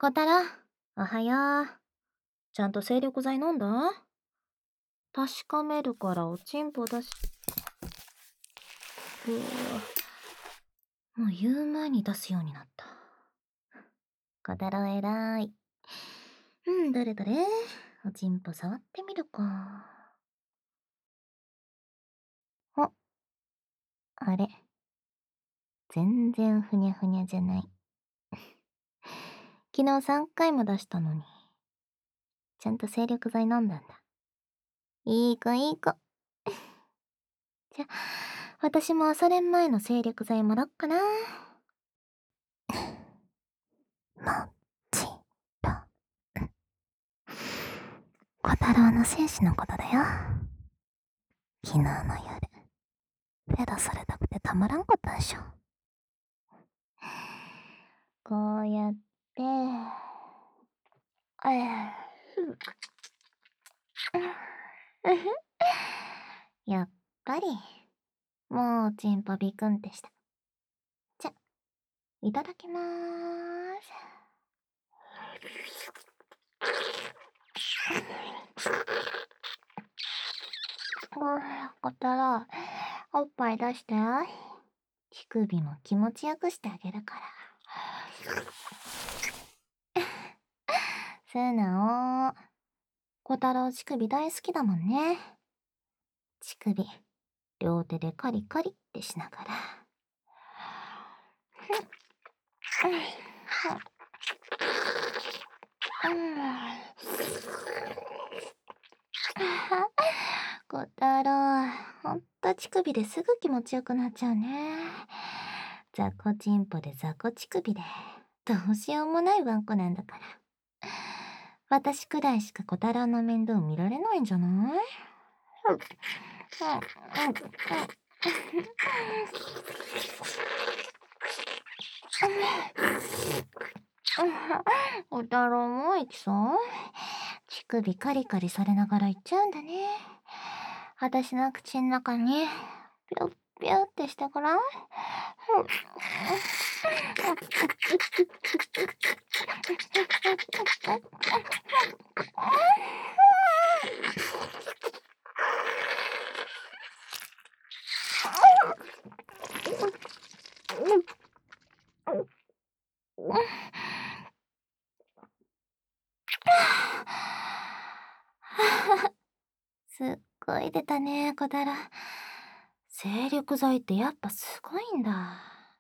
小太郎、おはよう。ちゃんと精力剤飲んだ？確かめるからおちんぽ出し。もう言う前に出すようになった。小太郎偉い。どれどれ、おちんぽ触ってみるか。あ、あれ。全然ふにゃふにゃじゃない。昨日3回も出したのに。ちゃんと精力剤飲んだんだ。いい子いい子。じゃ、私も朝練前の精力剤もらおっかな。もちろん。小太郎の精子のことだよ。昨日の夜、フェラされたくてたまらんかったでしょ。こうやって、やっぱり、もうおちんぽビクンってした。じゃ、いただきまーす。小太郎、おっぱい出して。乳首も気持ちよくしてあげるから。素直。小太郎乳首大好きだもんね。乳首、両手でカリカリってしながら。小太郎、ほんと乳首ですぐ気持ちよくなっちゃうね。雑魚チンポで雑魚乳首で、どうしようもないワンコなんだから。私くらいしか小太郎の面倒見られないんじゃない？小太郎も行きそう？乳首カリカリされながら行っちゃうんだね。私の口の中に、ぴょっぴょってしてごらん。すっごい出たね、小太郎。精力剤ってやっぱすごいんだ。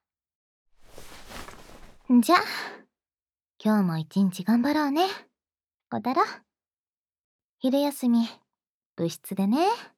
じゃ、今日も一日頑張ろうね。小太郎。昼休み、部室でね。